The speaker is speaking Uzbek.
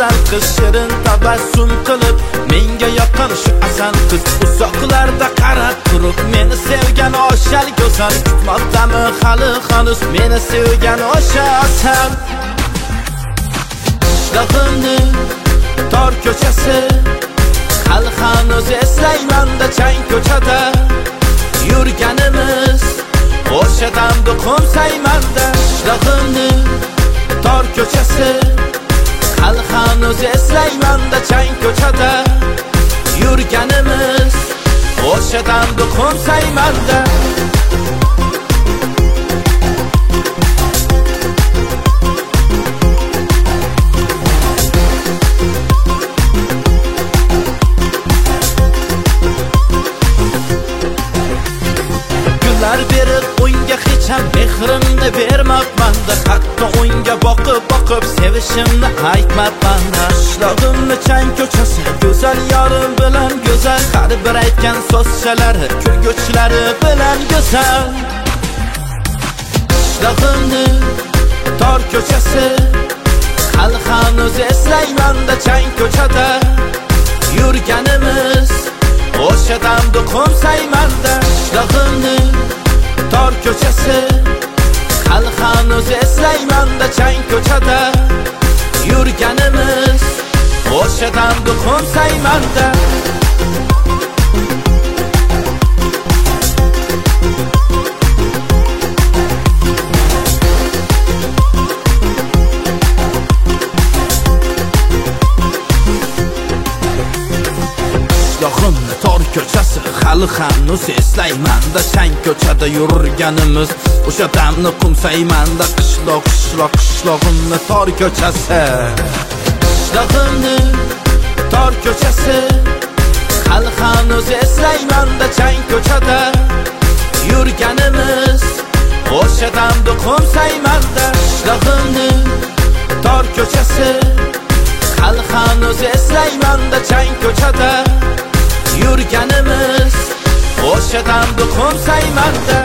go'zal qiz shirin tabassum qilib menga yoqqan shu asal qiz uzoqlarda qarab turib meni sevgan oshal go'zal kutmoqdami hali hanuz meni sevgan o'sha asal qishlog'imning tor ko'chasi hali hanuz eslayman-da chang ko'chada yurganimiz o'sha damda qo'msayman-da qishlog'imning tor ko'chasi hali hanuz eslayman-da chang ko'chada yurganimiz o'sha damda qo'msayman-da berib o'yinga hech ham mehrimni bermabman-da hatto o'yinga boqib sevishimni aytmabman-da qishlog'imni chang ko'chasi go'zal yorim bilan go'zal har bir aytgan so'zchalari kulguchlari bilan go'zal qishlog'imning tor ko'chasi hali hanuz eslayman-da chang ko'chada yurganimiz o'sha damda qo'msayman-da qishlog'imning tor ko'chasi hali hanuz eslayman-da chang ko'chada yurganimiz o'sha damda qo'msayman-da qishlog'imni tor ko'chasi hali hanuz eslayman-da chang ko'chada yurganimiz o'sha damni qo'msayman-da qishlog'imni tor ko'chasi qishlog'imning tor ko'chasi hali hanuz eslayman-da chang ko'chada yurganimiz o'sha damni qo'msayman-da qishlog'imning tor ko'chasi hali hanuz eslayman-da chang ko'chada yurganimiz o'sha damda qo'msayman-da